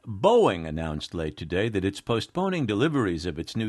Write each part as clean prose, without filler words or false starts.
Boeing announced late today that it's postponing deliveries of its new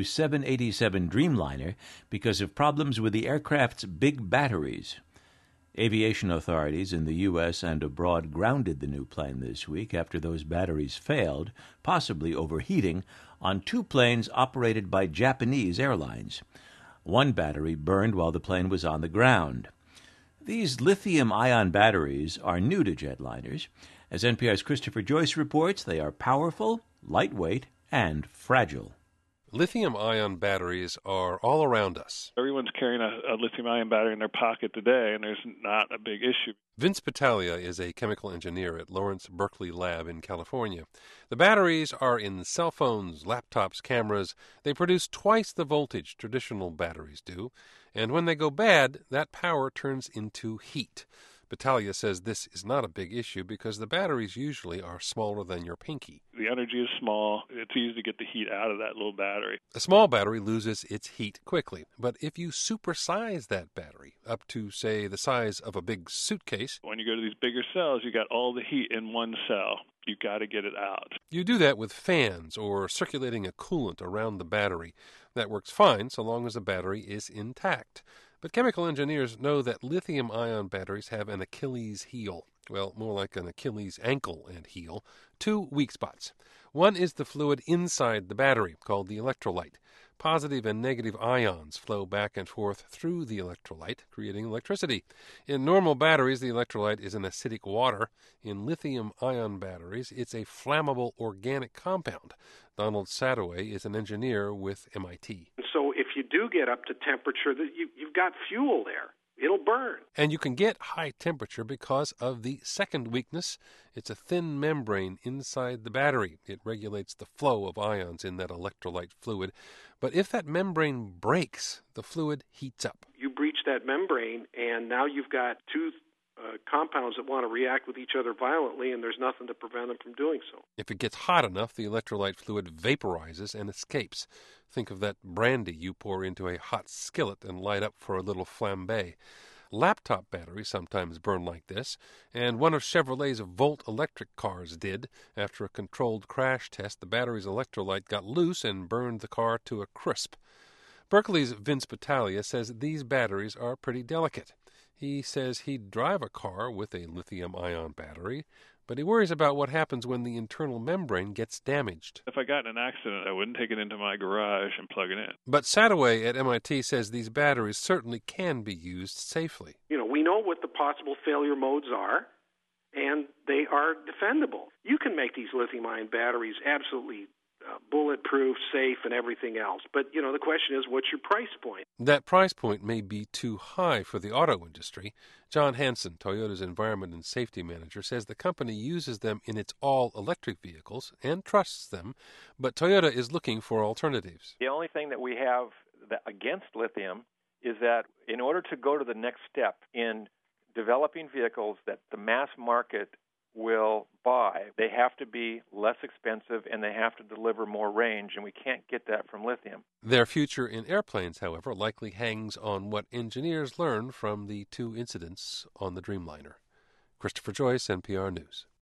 787 Dreamliner because of problems with the aircraft's big batteries. Aviation authorities in the U.S. and abroad grounded the new plane this week after those batteries failed, possibly overheating, on two planes operated by Japanese airlines. One battery burned while the plane was on the ground. These lithium-ion batteries are new to jetliners. As NPR's Christopher Joyce reports, they are powerful, lightweight, and fragile. Lithium-ion batteries are all around us. Everyone's carrying a lithium-ion battery in their pocket today, and there's not a big issue. Vince Battaglia is a chemical engineer at Lawrence Berkeley Lab in California. The batteries are in cell phones, laptops, cameras. They produce twice the voltage traditional batteries do, and when they go bad, that power turns into heat. Battaglia says this is not a big issue because the batteries usually are smaller than your pinky. The energy is small. It's easy to get the heat out of that little battery. A small battery loses its heat quickly, but if you supersize that battery up to, say, the size of a big suitcase... When you go to these bigger cells, you got all the heat in one cell. You got to get it out. You do that with fans or circulating a coolant around the battery. That works fine so long as the battery is intact. But chemical engineers know that lithium-ion batteries have an Achilles heel. Well, more like an Achilles ankle and heel. Two weak spots. One is the fluid inside the battery, called the electrolyte. Positive and negative ions flow back and forth through the electrolyte, creating electricity. In normal batteries, the electrolyte is an acidic water. In lithium-ion batteries, it's a flammable organic compound. Donald Sadoway is an engineer with MIT. So if you do get up to temperature, you've got fuel there. It'll burn. And you can get high temperature because of the second weakness. It's a thin membrane inside the battery. It regulates the flow of ions in that electrolyte fluid. But if that membrane breaks, the fluid heats up. You breach that membrane, and now you've got two compounds that want to react with each other violently, and there's nothing to prevent them from doing so. If it gets hot enough, the electrolyte fluid vaporizes and escapes. Think of that brandy you pour into a hot skillet and light up for a little flambé. Laptop batteries sometimes burn like this, and one of Chevrolet's Volt electric cars did. After a controlled crash test, the battery's electrolyte got loose and burned the car to a crisp. Berkeley's Vince Battaglia says these batteries are pretty delicate. He says he'd drive a car with a lithium-ion battery, but he worries about what happens when the internal membrane gets damaged. If I got in an accident, I wouldn't take it into my garage and plug it in. But Sadoway at MIT says these batteries certainly can be used safely. We know what the possible failure modes are, and they are defendable. You can make these lithium-ion batteries absolutely bulletproof, safe, and everything else. But, the question is, what's your price point? That price point may be too high for the auto industry. John Hanson, Toyota's Environment and Safety Manager, says the company uses them in its all-electric vehicles and trusts them, but Toyota is looking for alternatives. The only thing that we have against lithium is that in order to go to the next step in developing vehicles that the mass market will buy, they have to be less expensive and they have to deliver more range, and we can't get that from lithium. Their future in airplanes, however, likely hangs on what engineers learn from the two incidents on the Dreamliner. Christopher Joyce, NPR News.